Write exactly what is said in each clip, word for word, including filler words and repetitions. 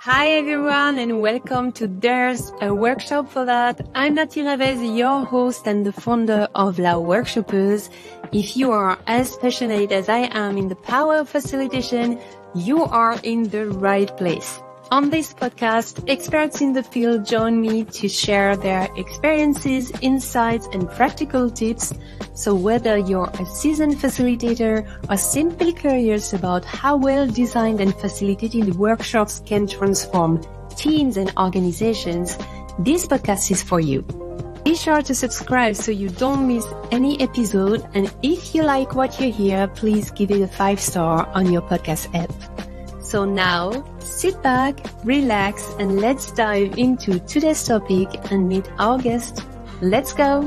Hi everyone and welcome to There's a Workshop for That. I'm Nati Revez, your host and the founder of La Workshoppers. If you are as passionate as I am in the power of facilitation, you are in the right place. On this podcast, experts in the field join me to share their experiences, insights, and practical tips. So whether you're a seasoned facilitator or simply curious about how well-designed and facilitated workshops can transform teams and organizations, this podcast is for you. Be sure to subscribe so you don't miss any episode. And if you like what you hear, please give it a five star on your podcast app. So now, sit back, relax, and let's dive into today's topic and meet our guest. Let's go!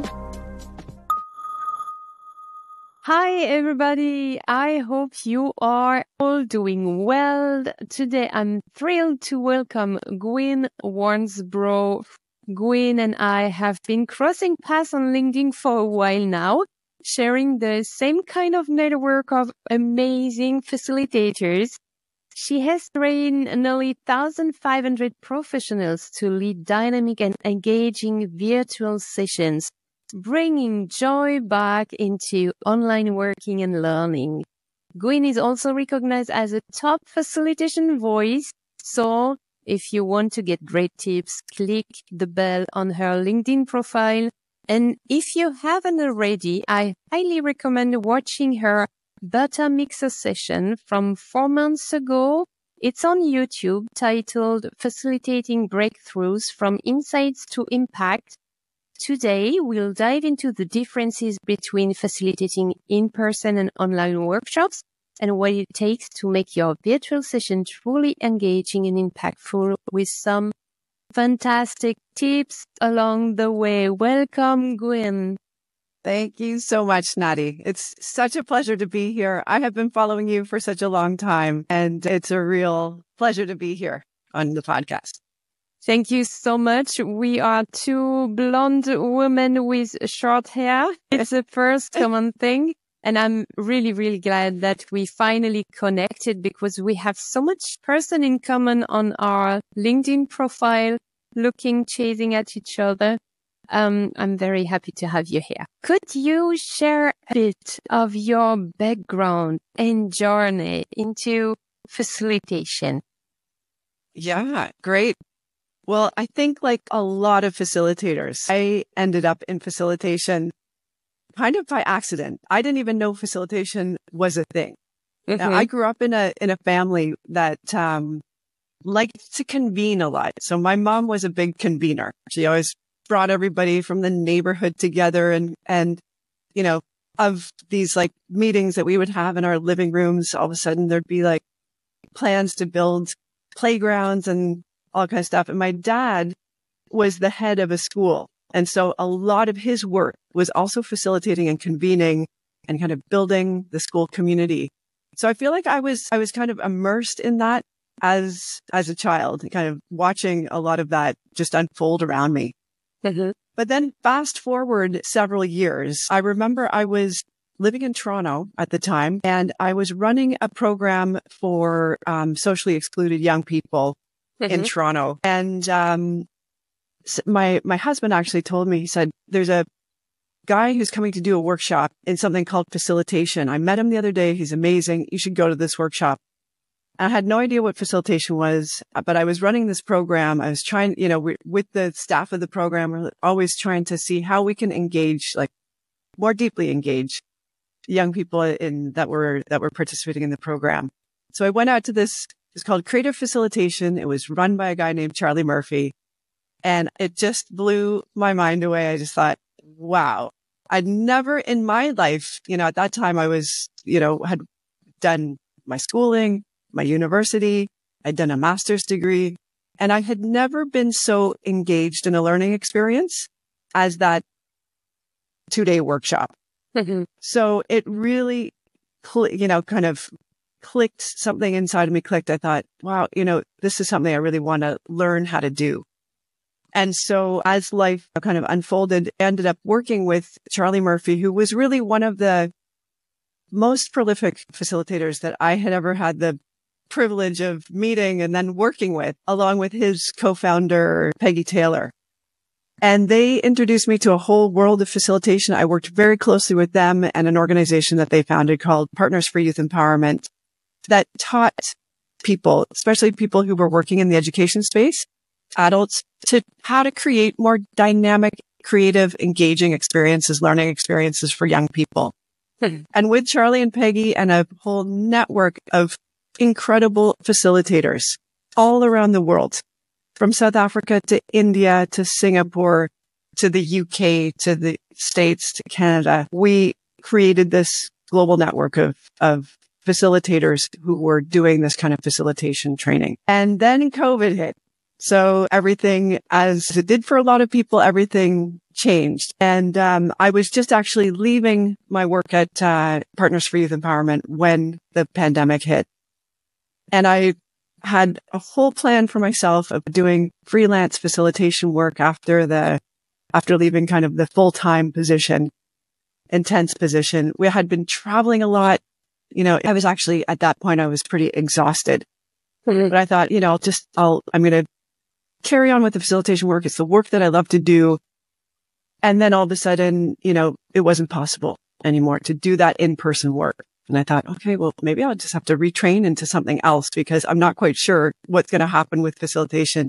Hi everybody, I hope you are all doing well. Today I'm thrilled to welcome Gwyn Warnsbro. Gwyn and I have been crossing paths on LinkedIn for a while now, sharing the same kind of network of amazing facilitators. She has trained nearly one thousand five hundred professionals to lead dynamic and engaging virtual sessions, bringing joy back into online working and learning. Gwyn is also recognized as a top facilitation voice. So if you want to get great tips, click the bell on her LinkedIn profile. And if you haven't already, I highly recommend watching her Beta Mixer session from four months ago. It's on YouTube, titled Facilitating Breakthroughs from Insights to Impact. Today, we'll dive into the differences between facilitating in-person and online workshops and what it takes to make your virtual session truly engaging and impactful, with some fantastic tips along the way. Welcome, Gwyn. Thank you so much, Nati. It's such a pleasure to be here. I have been following you for such a long time, and it's a real pleasure to be here on the podcast. Thank you so much. We are two blonde women with short hair. It's the first common thing. And I'm really, really glad that we finally connected, because we have so much person in common on our LinkedIn profile, looking, chasing at each other. Um, I'm very happy to have you here. Could you share a bit of your background and journey into facilitation? Yeah, great. Well, I think like a lot of facilitators, I ended up in facilitation kind of by accident. I didn't even know facilitation was a thing. Mm-hmm. Now, I grew up in a in a family that um liked to convene a lot. So my mom was a big convener. She always brought everybody from the neighborhood together, and, and, you know, of these like meetings that we would have in our living rooms, all of a sudden there'd be like plans to build playgrounds and all kind of stuff. And my dad was the head of a school. And so a lot of his work was also facilitating and convening and kind of building the school community. So I feel like I was, I was kind of immersed in that as, as a child, kind of watching a lot of that just unfold around me. Mm-hmm. But then fast forward several years, I remember I was living in Toronto at the time, and I was running a program for um, socially excluded young people mm-hmm. in Toronto. And um, my my husband actually told me, he said, there's a guy who's coming to do a workshop in something called facilitation. I met him the other day. He's amazing. You should go to this workshop. I had no idea what facilitation was, but I was running this program. I was trying, you know, we, with the staff of the program, we're always trying to see how we can engage, like more deeply engage young people in that were, that were participating in the program. So I went out to this, it's called Creative Facilitation. It was run by a guy named Charlie Murphy, and it just blew my mind away. I just thought, wow, I'd never in my life, you know, at that time I was, you know, had done my schooling, my university, I'd done a master's degree, and I had never been so engaged in a learning experience as that two-day workshop. Mm-hmm. So it really, cl- you know, kind of clicked, something inside of me clicked. I thought, wow, you know, this is something I really want to learn how to do. And so as life kind of unfolded, I ended up working with Charlie Murphy, who was really one of the most prolific facilitators that I had ever had the privilege of meeting and then working with, along with his co-founder, Peggy Taylor. And they introduced me to a whole world of facilitation. I worked very closely with them and an organization that they founded called Partners for Youth Empowerment that taught people, especially people who were working in the education space, adults, to how to create more dynamic, creative, engaging experiences, learning experiences for young people. Hmm. And with Charlie and Peggy and a whole network of incredible facilitators all around the world, from South Africa to India to Singapore to the U K to the States to Canada, we created this global network of, of facilitators who were doing this kind of facilitation training. And then COVID hit. So everything, as it did for a lot of people, everything changed. And um, I was just actually leaving my work at uh, Partners for Youth Empowerment when the pandemic hit. And I had a whole plan for myself of doing freelance facilitation work after the, after leaving kind of the full-time position, intense position. We had been traveling a lot. You know, I was actually at that point, I was pretty exhausted, mm-hmm. but I thought, you know, I'll just, I'll, I'm going to carry on with the facilitation work. It's the work that I love to do. And then all of a sudden, you know, it wasn't possible anymore to do that in-person work. And I thought, okay, well, maybe I'll just have to retrain into something else because I'm not quite sure what's going to happen with facilitation.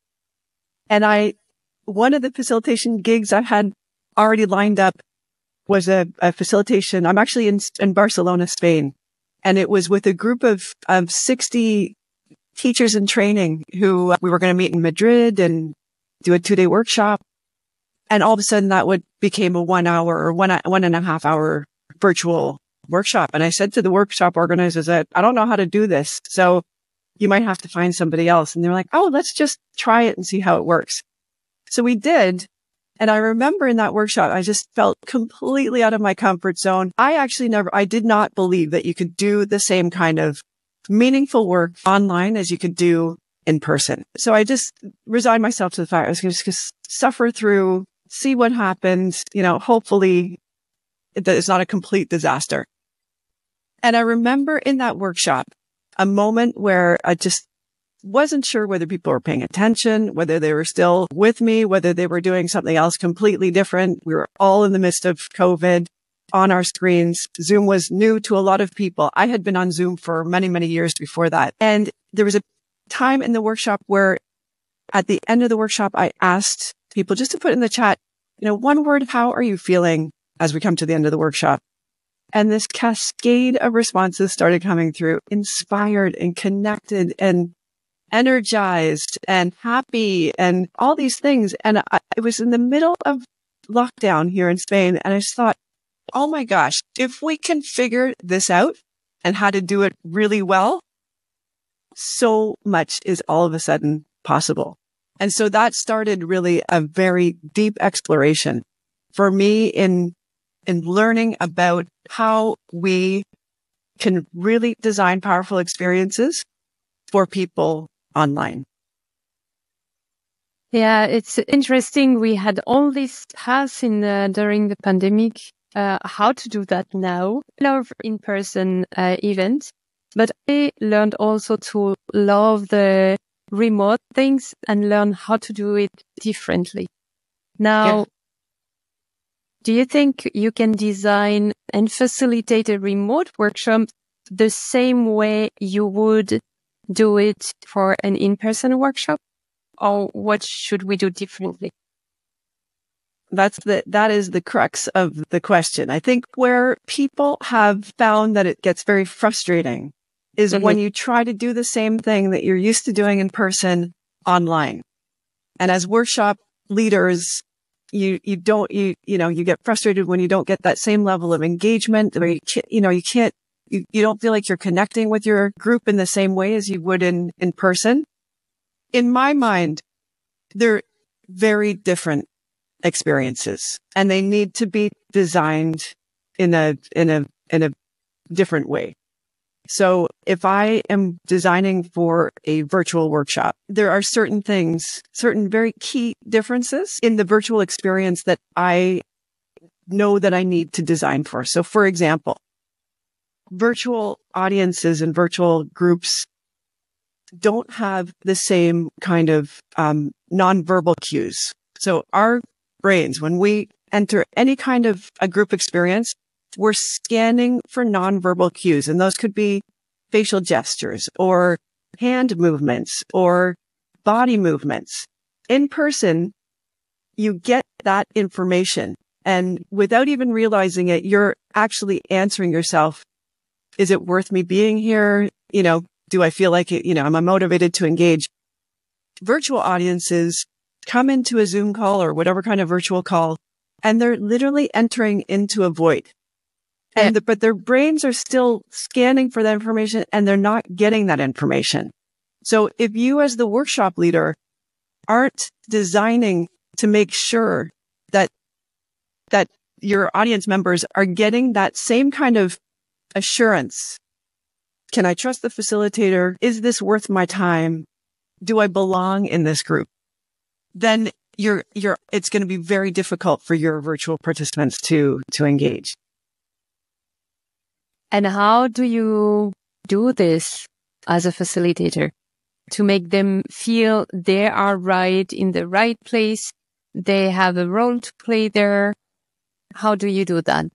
And I, one of the facilitation gigs I had already lined up was a, a facilitation. I'm actually in, in Barcelona, Spain. And it was with a group of, of sixty teachers in training who uh, we were going to meet in Madrid and do a two day workshop. And all of a sudden that would became a one hour or one, one and a half hour virtual workshop. And I said to the workshop organizers that I don't know how to do this. So you might have to find somebody else. And they're like, oh, let's just try it and see how it works. So we did. And I remember in that workshop, I just felt completely out of my comfort zone. I actually never, I did not believe that you could do the same kind of meaningful work online as you could do in person. So I just resigned myself to the fact I was going to just suffer through, see what happens, you know, hopefully that it's not a complete disaster. And I remember in that workshop, a moment where I just wasn't sure whether people were paying attention, whether they were still with me, whether they were doing something else completely different. We were all in the midst of COVID on our screens. Zoom was new to a lot of people. I had been on Zoom for many, many years before that. And there was a time in the workshop where at the end of the workshop, I asked people just to put in the chat, you know, one word, how are you feeling as we come to the end of the workshop? And this cascade of responses started coming through, inspired and connected and energized and happy and all these things. And I, it was in the middle of lockdown here in Spain. And I just thought, oh my gosh, if we can figure this out and how to do it really well, so much is all of a sudden possible. And so that started really a very deep exploration for me in in learning about how we can really design powerful experiences for people online. Yeah, it's interesting. We had all these tasks in the, during the pandemic, uh, how to do that now. I love in-person uh, events, but I learned also to love the remote things and learn how to do it differently. Now, yeah. Do you think you can design and facilitate a remote workshop the same way you would do it for an in-person workshop? Or what should we do differently? That's the, that is the crux of the question. I think where people have found that it gets very frustrating is mm-hmm. when you try to do the same thing that you're used to doing in person online. And as workshop leaders, you, you don't, you, you know, you get frustrated when you don't get that same level of engagement, or you can't, you know, you can't, you, you don't feel like you're connecting with your group in the same way as you would in, in person. In my mind, they're very different experiences and they need to be designed in a, in a, in a different way. So if I am designing for a virtual workshop, there are certain things, certain very key differences in the virtual experience that I know that I need to design for. So for example, virtual audiences and virtual groups don't have the same kind of um, nonverbal cues. So our brains, when we enter any kind of a group experience, we're scanning for nonverbal cues. And those could be facial gestures or hand movements or body movements. In person, you get that information. And without even realizing it, you're actually answering yourself, is it worth me being here? You know, do I feel like it, you know, am I motivated to engage? Virtual audiences come into a Zoom call or whatever kind of virtual call, and they're literally entering into a void. And, yeah. the, but their brains are still scanning for that information and they're not getting that information. So if you as the workshop leader aren't designing to make sure that, that your audience members are getting that same kind of assurance, can I trust the facilitator? Is this worth my time? Do I belong in this group? Then you're, you're, it's going to be very difficult for your virtual participants to, to engage. And how do you do this as a facilitator to make them feel they are right in the right place? They have a role to play there. How do you do that?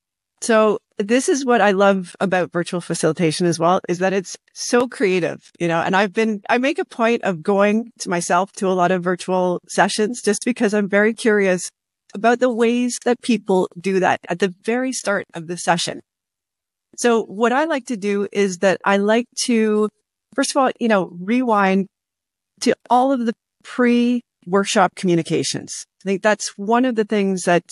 So this is what I love about virtual facilitation as well, is that it's so creative, you know, and I've been, I make a point of going to myself to a lot of virtual sessions just because I'm very curious about the ways that people do that at the very start of the session. So what I like to do is that I like to, first of all, you know, rewind to all of the pre-workshop communications. I think that's one of the things that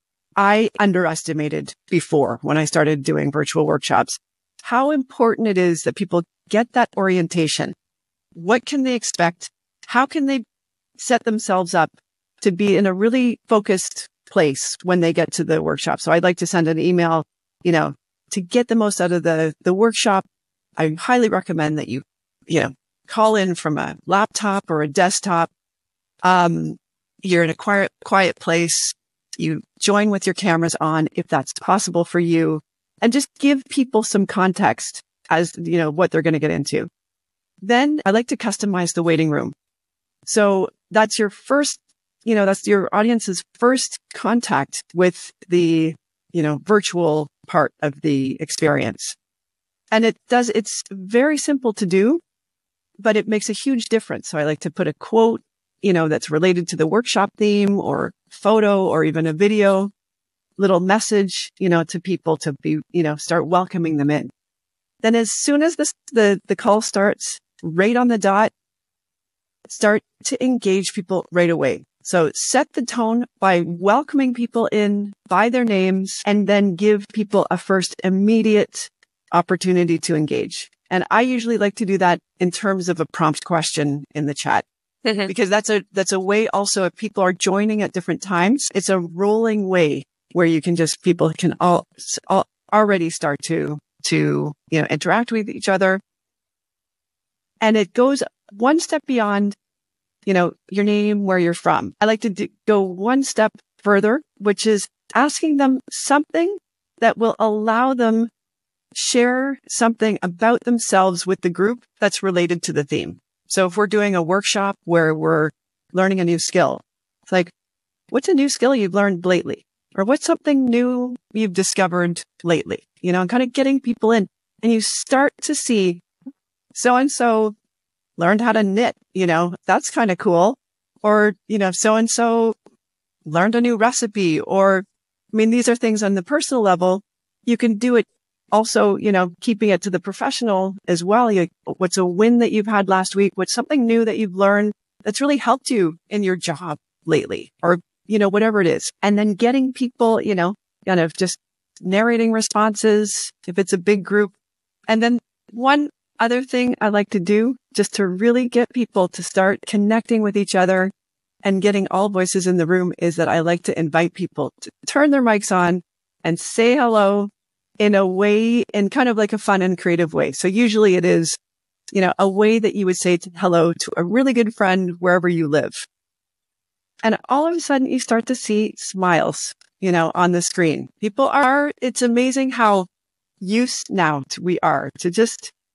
I underestimated before when I started doing virtual workshops, how important it is that people get that orientation. What can they expect? How can they set themselves up to be in a really focused place when they get to the workshop? So I'd like to send an email, you know, to get the most out of the, the workshop. I highly recommend that you, you know, call in from a laptop or a desktop. Um, you're in a quiet, quiet place. You join with your cameras on if that's possible for you, and just give people some context as, you know, what they're going to get into. Then I like to customize the waiting room. So that's your first, you know, that's your audience's first contact with the, you know, virtual part of the experience. And it does, it's very simple to do, but it makes a huge difference. So I like to put a quote, you know, that's related to the workshop theme or photo or even a video, little message, you know, to people to be, you know, start welcoming them in. Then as soon as this, the, the call starts right on the dot, start to engage people right away. So set the tone by welcoming people in by their names and then give people a first immediate opportunity to engage. And I usually like to do that in terms of a prompt question in the chat. Because that's a, that's a way also if people are joining at different times, it's a rolling way where you can just, people can all, all already start to, to, you know, interact with each other. And it goes one step beyond, you know, your name, where you're from. I like to do, go one step further, which is asking them something that will allow them share something about themselves with the group that's related to the theme. So if we're doing a workshop where we're learning a new skill, it's like, what's a new skill you've learned lately? Or what's something new you've discovered lately? You know, and kind of getting people in, and you start to see so-and-so learned how to knit, you know, that's kind of cool. Or, you know, so-and-so learned a new recipe, or, I mean, these are things on the personal level. You can do it also, you know, keeping it to the professional as well. You, what's a win that you've had last week? What's something new that you've learned that's really helped you in your job lately? Or, you know, whatever it is. And then getting people, you know, kind of just narrating responses if it's a big group. And then one other thing I like to do just to really get people to start connecting with each other and getting all voices in the room is that I like to invite people to turn their mics on and say hello in a way, in kind of like a fun and creative way. So usually it is, you know, a way that you would say to, hello to a really good friend wherever you live. And all of a sudden you start to see smiles, you know, on the screen. People are, it's amazing how used now to, we are to just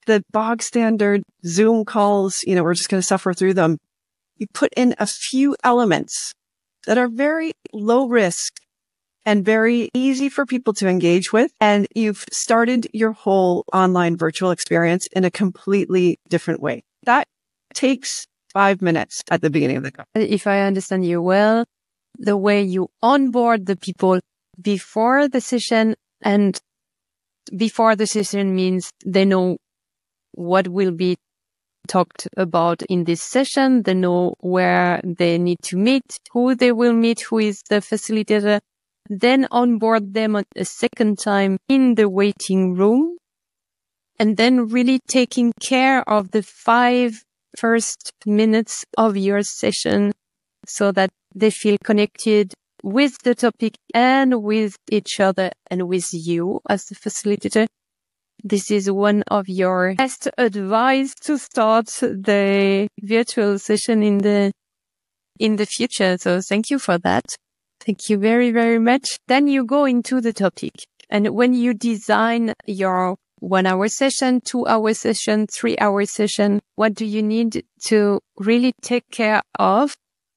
the bog standard Zoom calls, you know, we're just going to suffer through them. You put in a few elements that are very low risk and very easy for people to engage with. And you've started your whole online virtual experience in a completely different way. That takes five minutes at the beginning of the call. If I understand you well, the way you onboard the people before the session, and before the session means they know what will be talked about in this session. They know where they need to meet, who they will meet, who is the facilitator. Then onboard them a second time in the waiting room, and then really taking care of the five first minutes of your session so that they feel connected with the topic and with each other and with you as the facilitator. This is one of your best advice to start the virtual session in the in the future. So thank you for that. Thank you very, very much. Then you go into the topic. And when you design your one hour session, two hour session, three hour session, what do you need to really take care of?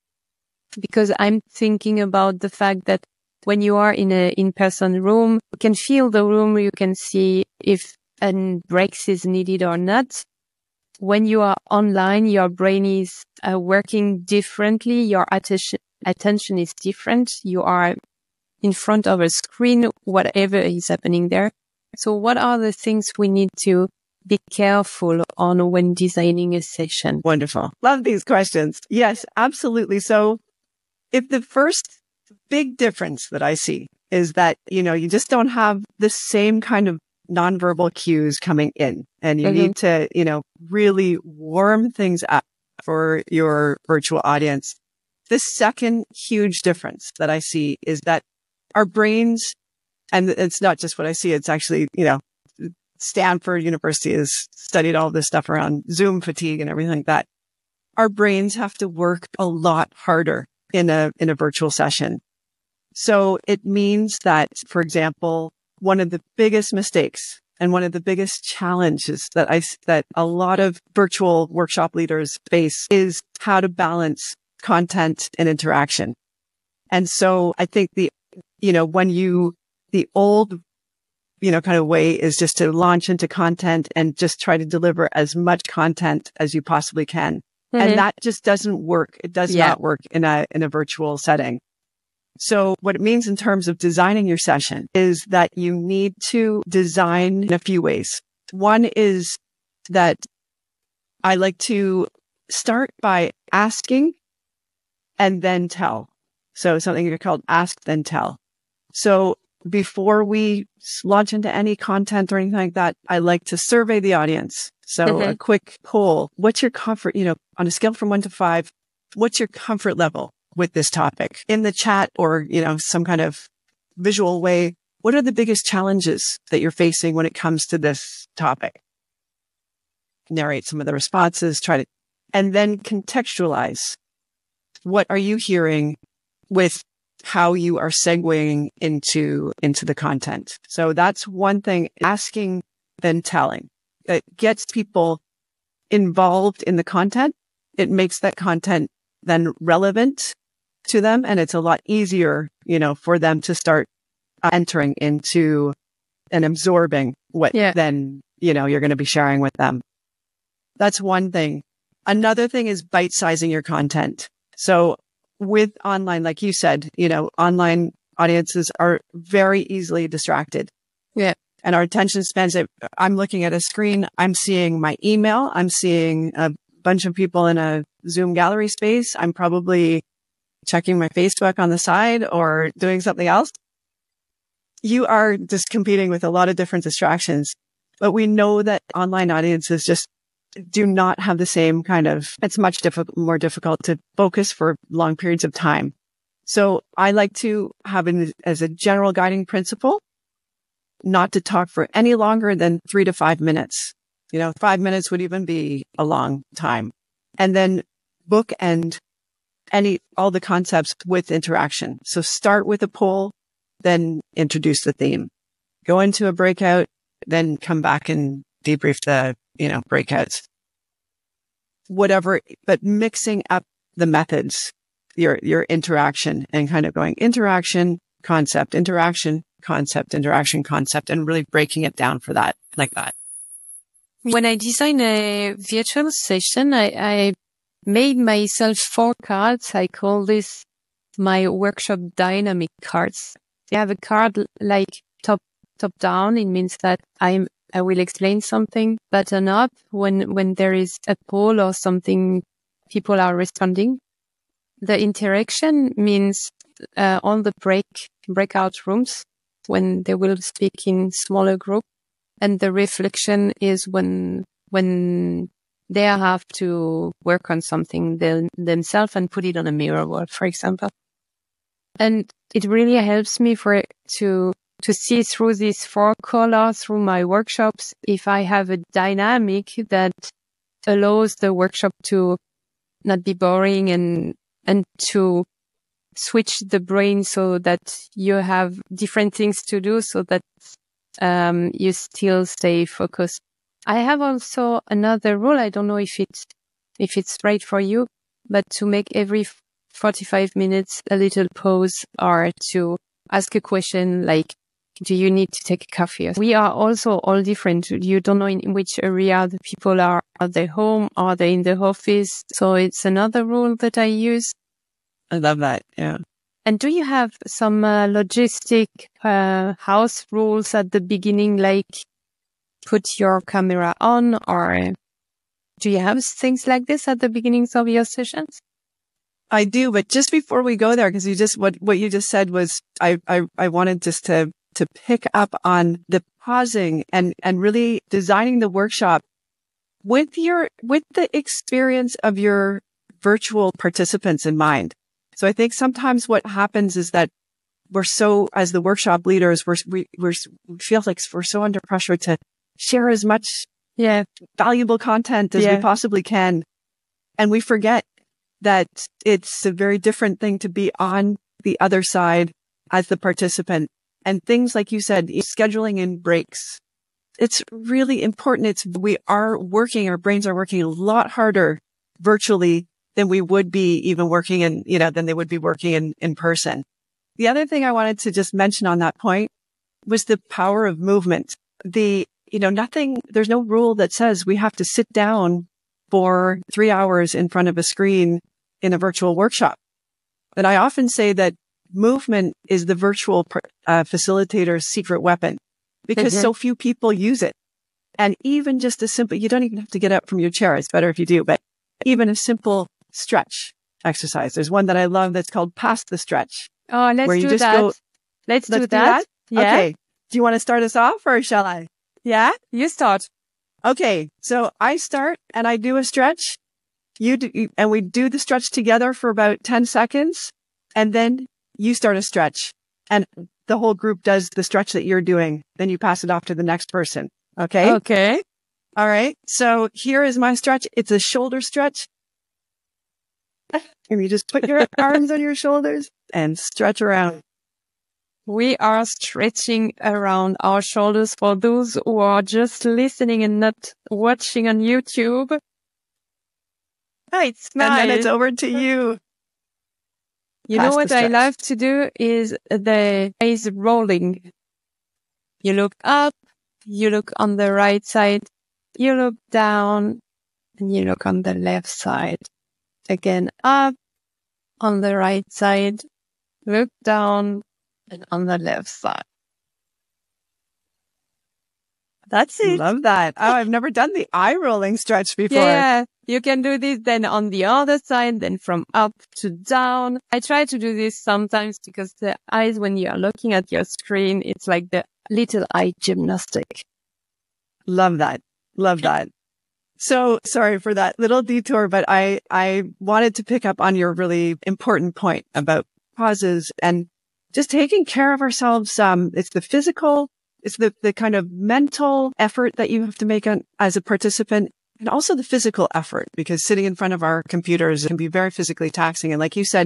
Because I'm thinking about the fact that when you are in a in-person room, you can feel the room, you can see if a break is needed or not. When you are online, your brain is uh, working differently. Your attention attention is different. You are in front of a screen, whatever is happening there. So what are the things we need to be careful on when designing a session? Wonderful. Love these questions. Yes, absolutely. So if the first big difference that I see is that, you know, you just don't have the same kind of nonverbal cues coming in, and you mm-hmm. need to, you know, really warm things up for your virtual audience. The second huge difference that I see is that our brains, and it's not just what I see, it's actually, you know, Stanford University has studied all this stuff around Zoom fatigue and everything like that. Our brains have to work a lot harder in a, in a virtual session. So it means that, for example, one of the biggest mistakes and one of the biggest challenges that I, that a lot of virtual workshop leaders face is how to balance content and interaction. And so I think the, you know, when you, the old, you know, kind of way is just to launch into content and just try to deliver as much content as you possibly can. Mm-hmm. And that just doesn't work. It does yeah. not work in a, in a virtual setting. So what it means in terms of designing your session is that you need to design in a few ways. One is that I like to start by asking and then tell. So something called ask, then tell. So before we launch into any content or anything like that, I like to survey the audience. So mm-hmm. a quick poll. What's your comfort, you know, on a scale from one to five, what's your comfort level with this topic? In the chat or, you know, some kind of visual way, what are the biggest challenges that you're facing when it comes to this topic? Narrate some of the responses, try to, and then contextualize. What are you hearing with how you are segueing into, into the content? So that's one thing, asking, then telling. It gets people involved in the content. It makes that content then relevant to them. And it's a lot easier, you know, for them to start entering into and absorbing what yeah. then, you know, you're going to be sharing with them. That's one thing. Another thing is bite-sizing your content. So with online, like you said, you know, online audiences are very easily distracted. Yeah. And our attention spans, I'm looking at a screen, I'm seeing my email, I'm seeing a bunch of people in a Zoom gallery space. I'm probably checking my Facebook on the side or doing something else. You are just competing with a lot of different distractions, but we know that online audiences just do not have the same kind of, it's much difficult, more difficult to focus for long periods of time. So I like to have it as a general guiding principle, not to talk for any longer than three to five minutes. You know, five minutes would even be a long time. And then bookend any, all the concepts with interaction. So start with a poll, then introduce the theme. Go into a breakout, then come back and debrief the, you know, breakouts, whatever, but mixing up the methods, your, your interaction and kind of going interaction, concept, interaction, concept, interaction, concept, and really breaking it down for that, like that. When I design a virtual session, I, I made myself four cards. I call this my workshop dynamic cards. I have a card like top, top down. It means that I'm, I will explain something. Button up when, when there is a poll or something, people are responding. The interaction means, uh, on the break, breakout rooms when they will speak in smaller group. And the reflection is when, when they have to work on something them, themselves and put it on a mirror board, for example. And it really helps me for to, to see through these four colors through my workshops. If I have a dynamic that allows the workshop to not be boring and, and to switch the brain so that you have different things to do so that um you still stay focused. I have also another rule. I don't know if it's if it's right for you, but to make every forty-five minutes a little pause or to ask a question like, do you need to take a coffee? We are also all different. You don't know in which area the people are. Are they home? Are they in the office? So it's another rule that I use. I love that. Yeah. And do you have some uh, logistic uh, house rules at the beginning, like put your camera on, or do you have things like this at the beginnings of your sessions? I do, but just before we go there, because you just what what you just said was, I I I wanted just to to pick up on the pausing and and really designing the workshop with your with the experience of your virtual participants in mind. So I think sometimes what happens is that we're so, as the workshop leaders, we're, we, we're, we feel like we're so under pressure to share as much yeah. valuable content as yeah. we possibly can. And we forget that it's a very different thing to be on the other side as the participant. And things like you said, scheduling in breaks. It's really important. It's, we are working, our brains are working a lot harder virtually than we would be even working in, you know, than they would be working in, in person. The other thing I wanted to just mention on that point was the power of movement. The, you know, nothing, there's no rule that says we have to sit down for three hours in front of a screen in a virtual workshop. But I often say that movement is the virtual uh, facilitator's secret weapon because mm-hmm. so few people use it. And even just a simple, you don't even have to get up from your chair. It's better if you do, but even a simple stretch exercise. There's one that I love that's called Pass the Stretch. Oh, let's where you do just that. Go, let's, let's do that. that. Yeah. Okay. Do you want to start us off or shall I? Yeah, you start. Okay. So I start and I do a stretch. You do, and we do the stretch together for about ten seconds. And then you start a stretch and the whole group does the stretch that you're doing. Then you pass it off to the next person. Okay. Okay. All right. So here is my stretch. It's a shoulder stretch. And you just put your arms on your shoulders and stretch around. We are stretching around our shoulders for those who are just listening and not watching on YouTube. Oh, it's nice. And then it's over to you. You Pass know what I love to do is the eyes rolling. You look up, you look on the right side, you look down, and you look on the left side. Again, up on the right side, look down, and on the left side. That's it. Love that. Oh, I've never done the eye rolling stretch before. Yeah, you can do this then on the other side, then from up to down. I try to do this sometimes because the eyes, when you are looking at your screen, it's like the little eye gymnastic. Love that. Love that. So sorry for that little detour, but I, I wanted to pick up on your really important point about pauses and just taking care of ourselves. Um, it's the physical, it's the, the kind of mental effort that you have to make on, as a participant, and also the physical effort, because sitting in front of our computers can be very physically taxing. And like you said,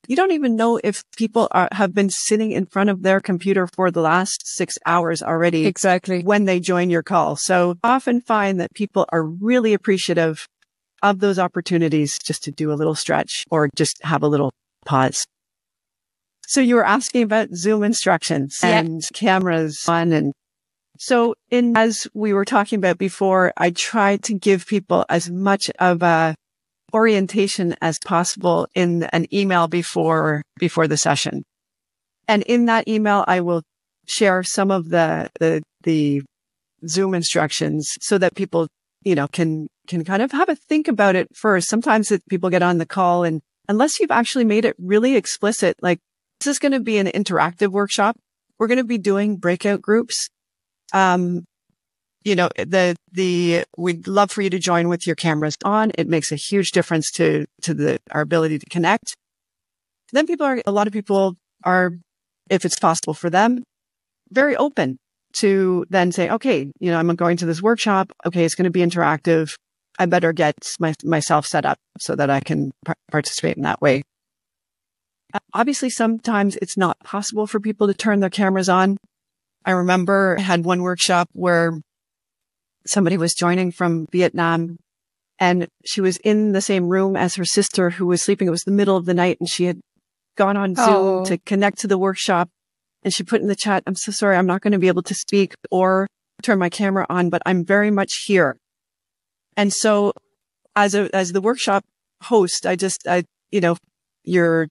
you don't even know if people are, have been sitting in front of their computer for the last six hours already. Exactly. When they join your call. So often find that people are really appreciative of those opportunities just to do a little stretch or just have a little pause. So you were asking about Zoom instructions and yeah. cameras on. And so in, as we were talking about before, I try to give people as much of a orientation as possible in an email before, before the session. And in that email, I will share some of the, the, the Zoom instructions so that people, you know, can, can kind of have a think about it first. Sometimes it, people get on the call and unless you've actually made it really explicit, like this is going to be an interactive workshop. We're going to be doing breakout groups. Um, you know, the, the, we'd love for you to join with your cameras on. It makes a huge difference to, to the, our ability to connect. Then people are, a lot of people are, if it's possible for them, very open to then say, okay, you know, I'm going to this workshop. Okay. It's going to be interactive. I better get my, myself set up so that I can par- participate in that way. Uh, obviously, sometimes it's not possible for people to turn their cameras on. I remember I had one workshop where somebody was joining from Vietnam and she was in the same room as her sister who was sleeping. It was the middle of the night and she had gone on Zoom oh. to connect to the workshop. And she put in the chat, I'm so sorry, I'm not going to be able to speak or turn my camera on, but I'm very much here. And so as a, as the workshop host, I just, I, you know, you're,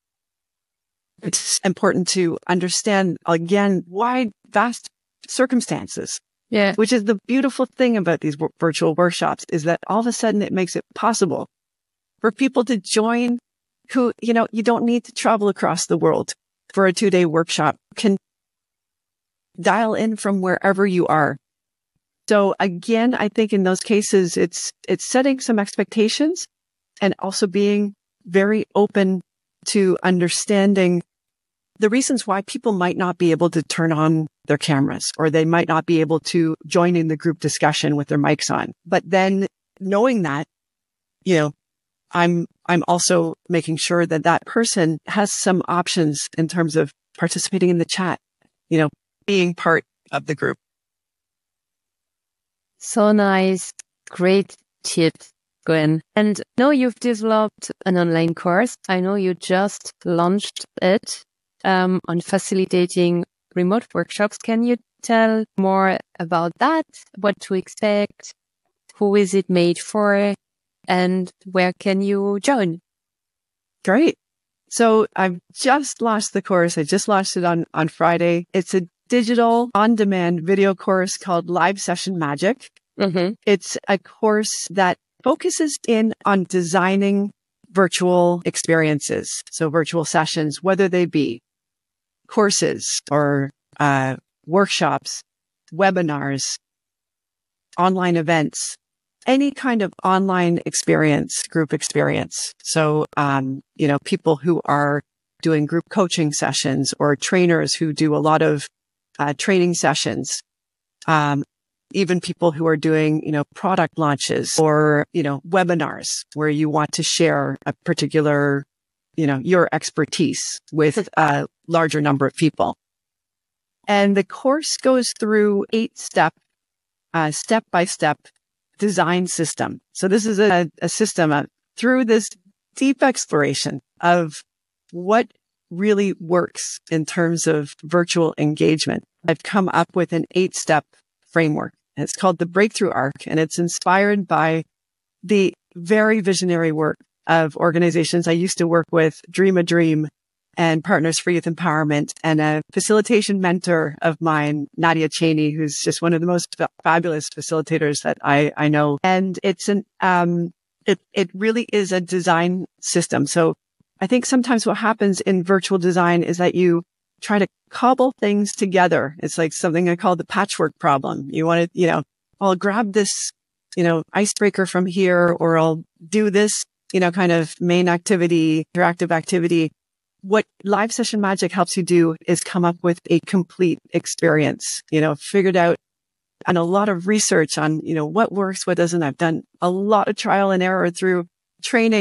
it's important to understand again, wide, vast circumstances. Yeah. Which is the beautiful thing about these w- virtual workshops is that all of a sudden it makes it possible for people to join who, you know, you don't need to travel across the world for a two day workshop. You can dial in from wherever you are. So again, I think in those cases, it's, it's setting some expectations and also being very open to understanding the reasons why people might not be able to turn on their cameras or they might not be able to join in the group discussion with their mics on. But then knowing that, you know, I'm, I'm also making sure that that person has some options in terms of participating in the chat, you know, being part of the group. So nice. Great tips, Gwen. And I know you've developed an online course. I know you just launched it um, on facilitating remote workshops. Can you tell more about that? What to expect? Who is it made for? And where can you join? Great. So I've just launched the course. I just launched it on, on Friday. It's a digital on-demand video course called Live Session Magic. Mm-hmm. It's a course that focuses in on designing virtual experiences. So virtual sessions, whether they be courses or uh, workshops, webinars, online events, any kind of online experience, group experience. So, um, you know, people who are doing group coaching sessions or trainers who do a lot of uh, training sessions, um, even people who are doing, you know, product launches or, you know, webinars where you want to share a particular, you know, your expertise with a larger number of people. And the course goes through eight step, uh, step by step design system. So this is a, a system uh, through this deep exploration of what really works in terms of virtual engagement. I've come up with an eight step framework. It's called the Breakthrough Arc, and it's inspired by the very visionary work of organizations I used to work with, Dream a Dream and Partners for Youth Empowerment, and a facilitation mentor of mine, Nadia Cheney, who's just one of the most fa- fabulous facilitators that I, I know. And it's an, um, it, it really is a design system. So I think sometimes what happens in virtual design is that you try to cobble things together. It's like something I call the patchwork problem. You want to, you know, I'll grab this, you know, icebreaker from here, or I'll do this, you know, kind of main activity, interactive activity. What Live Session Magic helps you do is come up with a complete experience, you know, figured out, and a lot of research on, you know, what works, what doesn't. I've done a lot of trial and error through training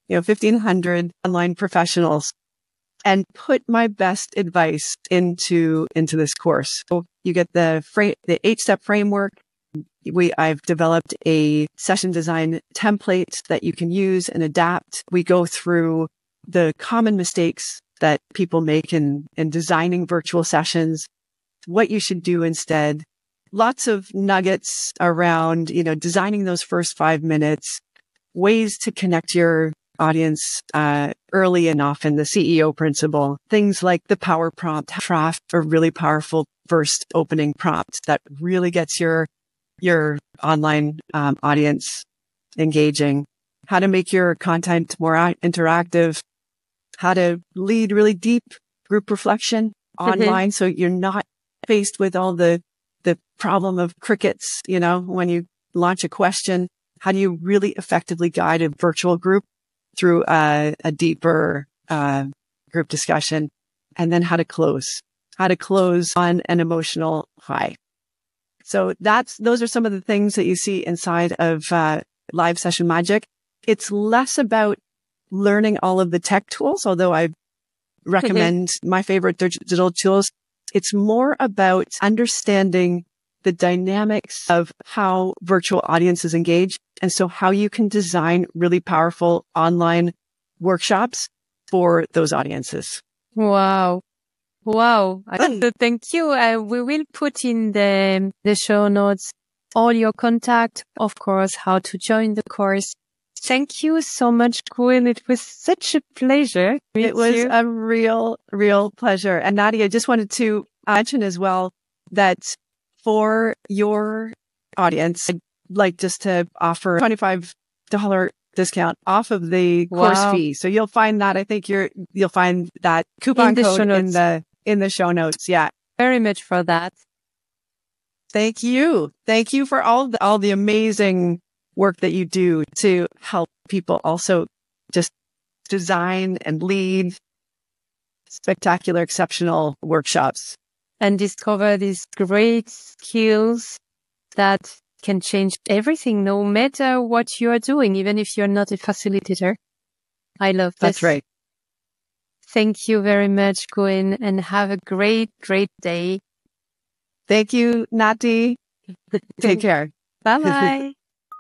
you know, fifteen hundred online professionals and put my best advice into, into this course. So you get the fra- the eight step framework. We, I've developed a session design template that you can use and adapt. We go through the common mistakes that people make in, in designing virtual sessions, what you should do instead. Lots of nuggets around, you know, designing those first five minutes, ways to connect your audience uh, early and often, the C E O principle, things like the power prompt, craft a really powerful first opening prompt that really gets your your online um, audience engaging, how to make your content more interactive, how to lead really deep group reflection online so you're not faced with all the the problem of crickets, you know, when you launch a question. How do you really effectively guide a virtual group through a, a deeper uh, group discussion? And then how to close, how to close on an emotional high. So that's, those are some of the things that you see inside of uh, Live Session Magic. It's less about learning all of the tech tools, although I recommend my favorite digital tools. It's more about understanding the dynamics of how virtual audiences engage. And so how you can design really powerful online workshops for those audiences. Wow. Wow. I, thank you. Uh, we will put in the, the show notes all your contact, of course, how to join the course. Thank you so much, Gwyn. It was such a pleasure. It was you. a real, real pleasure. And Nadia, I just wanted to mention as well that for your audience, I'd like just to offer a twenty-five dollars discount off of the course Wow. fee. So you'll find that, I think you're, you'll find that coupon in code in the, in the show notes. Yeah. Very much for that. Thank you. Thank you for all the, all the amazing work that you do to help people also just design and lead spectacular, exceptional workshops. And discover these great skills that can change everything, no matter what you are doing, even if you're not a facilitator. I love this. That's right. Thank you very much, Gwyn, and have a great, great day. Thank you, Nati. Take care. Bye-bye.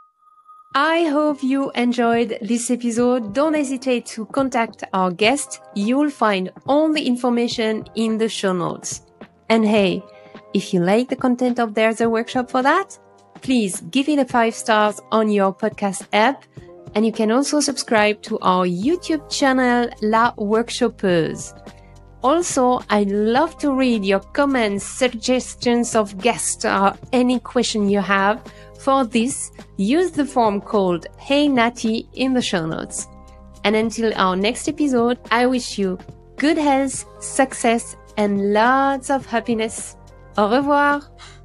I hope you enjoyed this episode. Don't hesitate to contact our guest. You'll find all the information in the show notes. And hey, if you like the content of There's a Workshop for That, please give it a five stars on your podcast app. And you can also subscribe to our YouTube channel, La Workshopeuse. Also, I'd love to read your comments, suggestions of guests, or any question you have. For this, use the form called Hey Natty in the show notes. And until our next episode, I wish you good health, success, and lots of happiness. Au revoir!